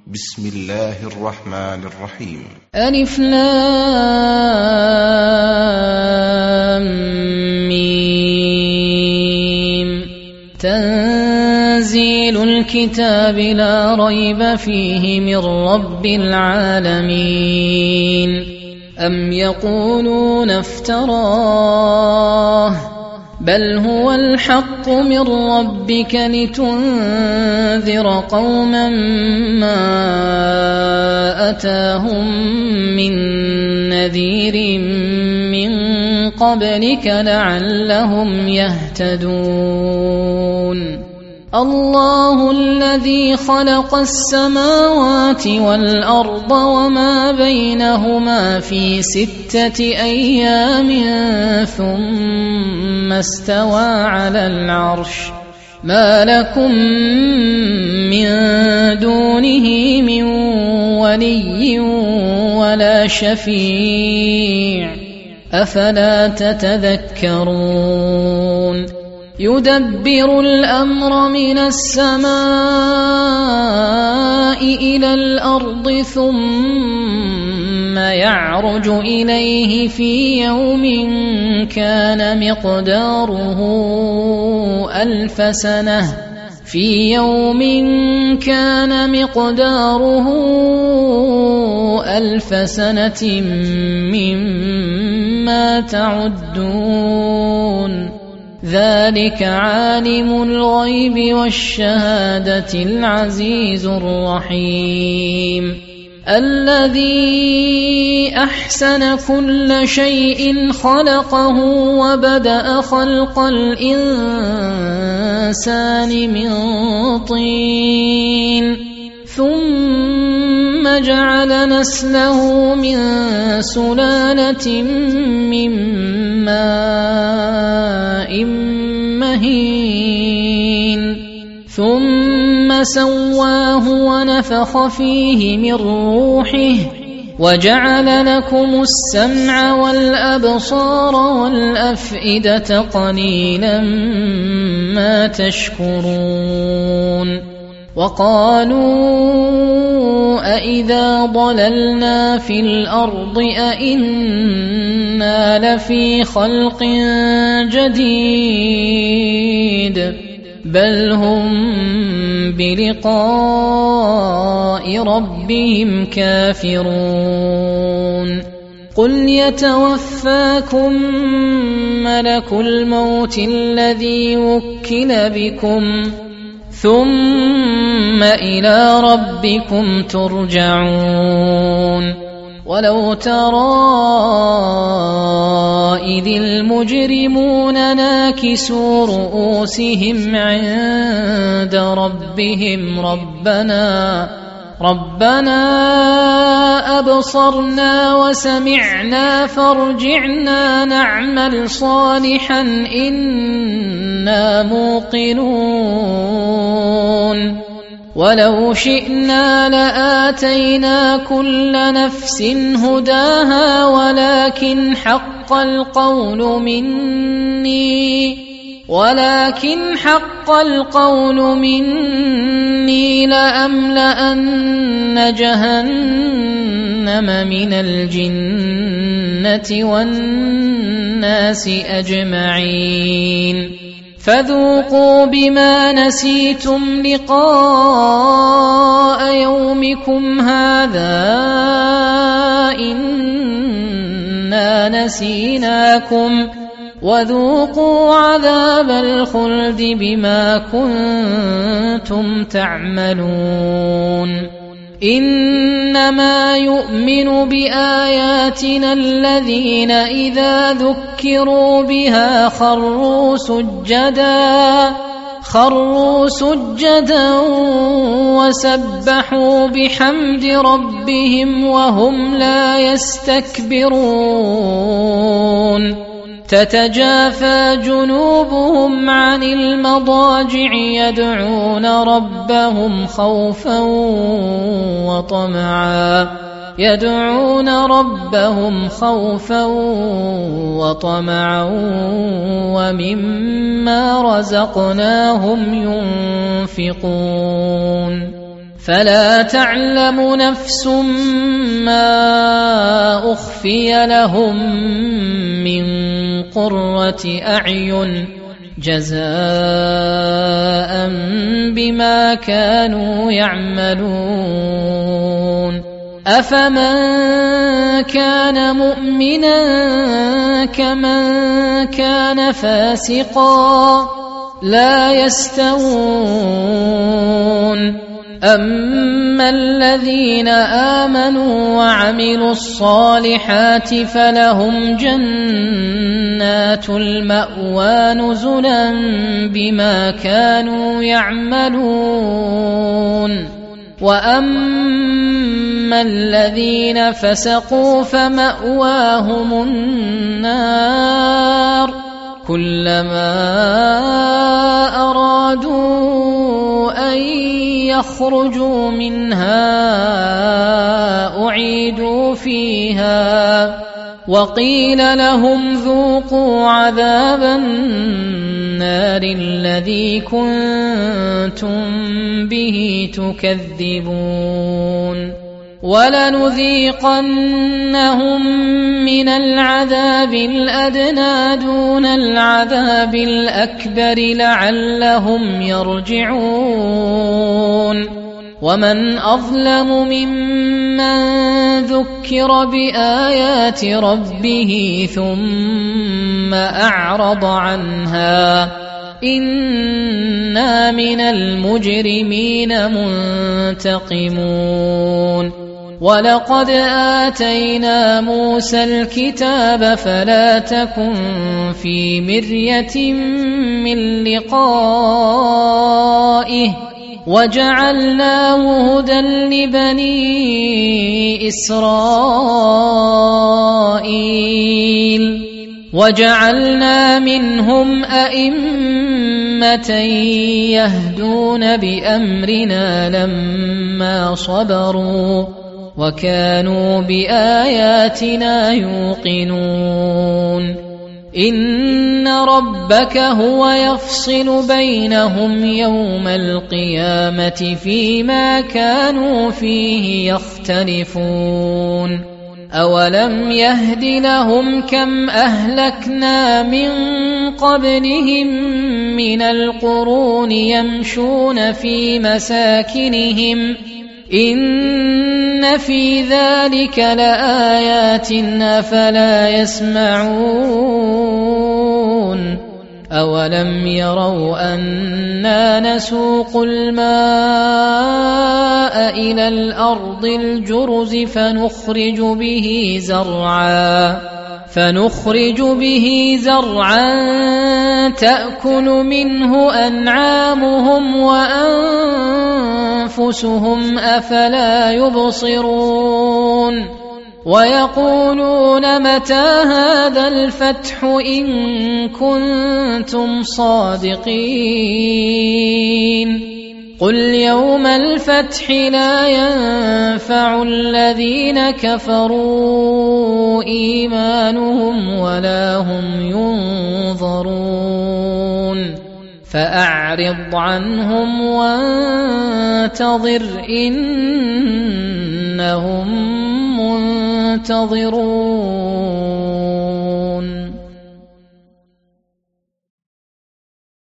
بسم الله الرحمن الرحيم. ألف لام ميم. تنزيل الكتاب لا ريب فيه من رب العالمين. أم يقولون افتراه بل هو الحق من ربك لتنذر قوما ما أتاهم من نذير من قبلك لعلهم يهتدون. الله الذي خلق السماوات والأرض وما بينهما في 6 أيام ثم استوى على العرش. ما لكم من دونه من ولي ولا شفيع أفلا تتذكرون. يدبر الأمر من السماء إلى الأرض ثم يعرج إليه في يوم كان مقداره 1000 سنة مما تعدون. ذلك عالم الغيب والشهادة العزيز الرحيم. الذي أحسن كل شيء خلقه وبدأ خلق الإنسان من طين ثم جعل نسله من سلالة من ماء مهين ثم سواه ونفخ فيه من روحه وجعل لكم السمع والأبصار والأفئدة قليلا ما تشكرون. وقالوا أإذا ضللنا في الأرض أإنا لفي خلق جديد بل هم بلقاء ربهم كافرون. قل يتوفاكم ملك الموت الذي وكل بكم ثم إلى ربكم ترجعون. ولو ترى إذ المجرمون ناكسوا رؤوسهم عند ربهم ربنا أبصرنا وسمعنا فارجعنا نعمل صالحا إنا موقنون. ولو شئنا لآتينا كل نفس هداها ولكن حق القول مني لأملأن جهنم من الجنة والناس أجمعين. فذوقوا بما نسيتم لقاء يومكم هذا إنا نسيناكم وذوقوا عذاب الخلد بما كنتم تعملون. إنما يؤمن بآياتنا الذين إذا ذكروا بها خروا سجدا وسبحوا بحمد ربهم وهم لا يستكبرون. تتجافى جنوبهم عن المضاجع يدعون ربهم خوفا وطمعا ومما رزقناهم ينفقون. فلا تعلم نفس ما أخفي لهم من قرة أعين جزاء بما كانوا يعملون أفمن كان مؤمنا كمن كان فاسقا لا يستوون أما الذين آمنوا وعملوا الصالحات فلهم جنات المأوى نزلا بما كانوا يعملون وأما الذين فسقوا فمأواهم النار كلما أرادوا أن يخرجوا منها أعيدوا فيها وقيل لهم ذوقوا عذاب النار الذي كنتم به تكذبون ولنذيقنهم من العذاب الأدنى دون العذاب الأكبر لعلهم يرجعون ومن أظلم ممن ذكر بآيات ربه ثم أعرض عنها إنا من المجرمين منتقمون ولقد آتينا موسى الكتاب فلا تكن في مرية من لقائه وجعلناه هدى لبني إسرائيل وجعلنا منهم أئمة يهدون بأمرنا لما صبروا وكانوا بآياتنا يوقنون إن ربك هو يفصل بينهم يوم القيامة فيما كانوا فيه يختلفون أولم يهد لهم كم أهلكنا من قبلهم من القرون يمشون في مساكنهم إن في ذلك لآيات أفلا يسمعون أولم يروا أنا نسوق الماء إلى الأرض الجرز فنخرج به زرعا تأكل منه أنعامهم وأنفسهم أفلا يبصرون ويقولون متى هذا الفتح إن كنتم صادقين قل يوم الفتح لا ينفع الذين كفروا إيمانهم ولا هم ينظرون فأعرض عنهم وانتظر إنهم منتظرون